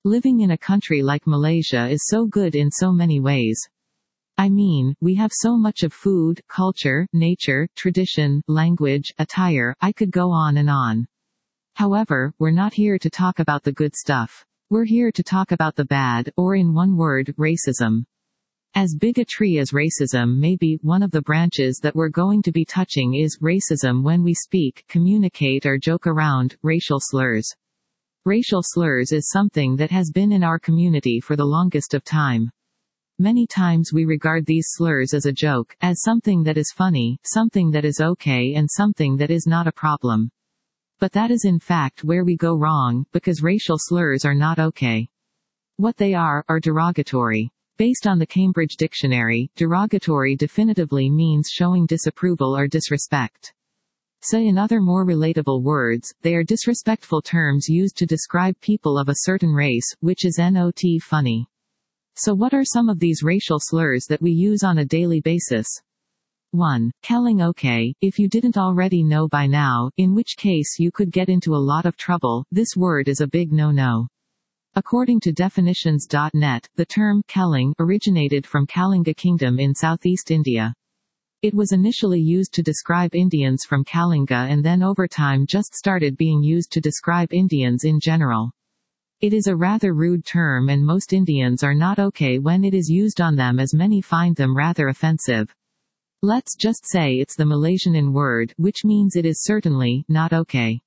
Living in a country like Malaysia is so good in so many ways. I mean, we have so much of food, culture, nature, tradition, language, attire, I could go on and on. However, we're not here to talk about the good stuff. We're here to talk about the bad, or in one word, racism. As big a tree as racism may be, one of the branches that we're going to be touching is racism when we speak, communicate or joke around racial slurs. Racial slurs is something that has been in our community for the longest of time. Many times we regard these slurs as a joke, as something that is funny, something that is okay and something that is not a problem. But that is in fact where we go wrong, because racial slurs are not okay. What they are derogatory. Based on the Cambridge Dictionary, derogatory definitively means showing disapproval or disrespect. Say in other more relatable words, they are disrespectful terms used to describe people of a certain race, which is not funny. So what are some of these racial slurs that we use on a daily basis? 1. Kelling okay, if you didn't already know by now, in which case you could get into a lot of trouble, this word is a big no-no. According to definitions.net, the term Kelling originated from Kalinga Kingdom in southeast India. It was initially used to describe Indians from Kalinga and then over time just started being used to describe Indians in general. It is a rather rude term and most Indians are not okay when it is used on them, as many find them rather offensive. Let's just say it's the Malaysian word, which means it is certainly not okay.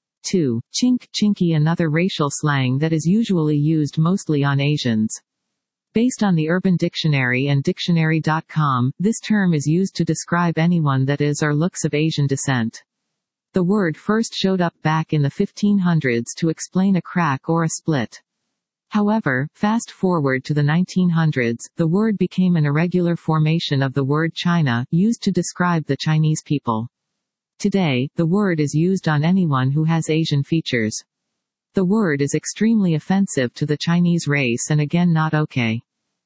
2. Chink, chinky, another racial slang that is usually used mostly on Asians. Based on the Urban Dictionary and Dictionary.com, this term is used to describe anyone that is or looks of Asian descent. The word first showed up back in the 1500s to explain a crack or a split. However, fast forward to the 1900s, the word became an irregular formation of the word China, used to describe the Chinese people. Today, the word is used on anyone who has Asian features. The word is extremely offensive to the Chinese race and again not okay.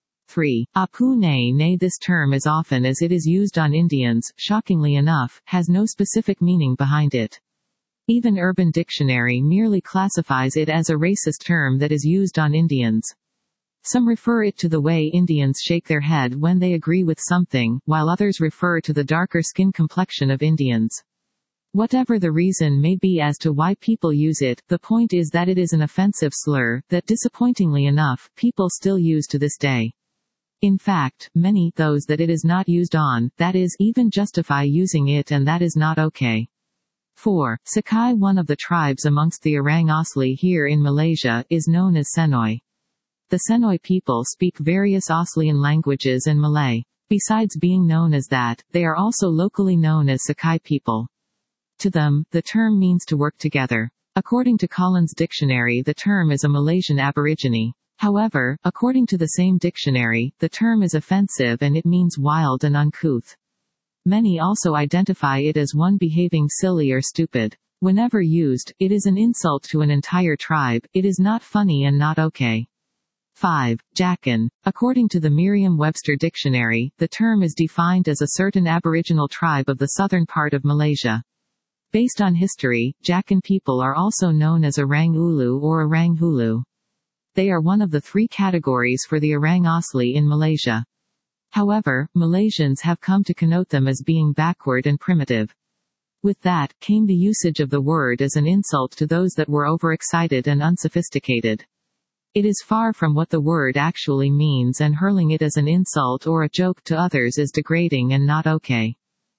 3. Apu nay, this term as often as it is used on Indians, shockingly enough, has no specific meaning behind it. Even Urban Dictionary merely classifies it as a racist term that is used on Indians. Some refer it to the way Indians shake their head when they agree with something, while others refer to the darker skin complexion of Indians. Whatever the reason may be as to why people use it, the point is that it is an offensive slur, that disappointingly enough, people still use to this day. In fact, many, those that it is not used on, that is, even justify using it, and that is not okay. 4. Sakai, one of the tribes amongst the Orang Asli here in Malaysia, is known as Senoi. The Senoi people speak various Aslian languages and Malay. Besides being known as that, they are also locally known as Sakai people. To them, the term means to work together. According to Collins Dictionary, the term is a Malaysian aborigine. However, according to the same dictionary, the term is offensive and it means wild and uncouth. Many also identify it as one behaving silly or stupid. Whenever used, it is an insult to an entire tribe, it is not funny and not okay. 5. Jakan. According to the Merriam-Webster Dictionary, the term is defined as a certain aboriginal tribe of the southern part of Malaysia. Based on history, Jakan people are also known as Orang Ulu or Orang Hulu. They are one of the 3 categories for the Orang Asli in Malaysia. However, Malaysians have come to connote them as being backward and primitive. With that, came the usage of the word as an insult to those that were overexcited and unsophisticated. It is far from what the word actually means, and hurling it as an insult or a joke to others is degrading and not okay.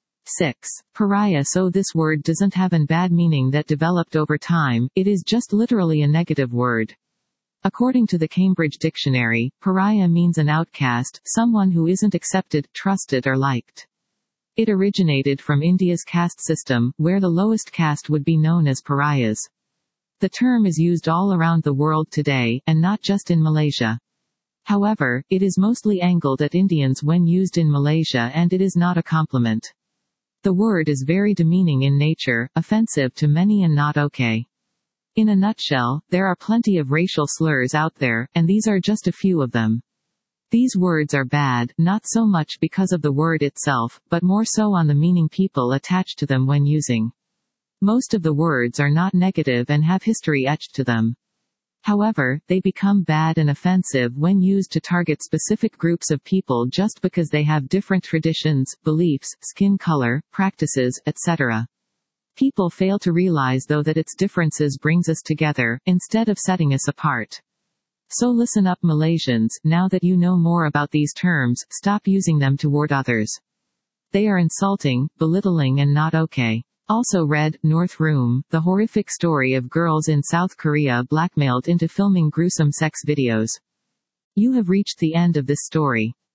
6. Pariah. So this word doesn't have an bad meaning that developed over time, it is just literally a negative word. According to the Cambridge Dictionary, pariah means an outcast, someone who isn't accepted, trusted or liked. It originated from India's caste system, where the lowest caste would be known as pariahs. The term is used all around the world today, and not just in Malaysia. However, it is mostly angled at Indians when used in Malaysia, and it is not a compliment. The word is very demeaning in nature, offensive to many and not okay. In a nutshell, there are plenty of racial slurs out there, and these are just a few of them. These words are bad, not so much because of the word itself, but more so on the meaning people attach to them when using. Most of the words are not negative and have history etched to them. However, they become bad and offensive when used to target specific groups of people just because they have different traditions, beliefs, skin color, practices, etc. People fail to realize though that its differences brings us together, instead of setting us apart. So listen up Malaysians, now that you know more about these terms, stop using them toward others. They are insulting, belittling and not okay. Also read, North Room, the horrific story of girls in South Korea blackmailed into filming gruesome sex videos. You have reached the end of this story.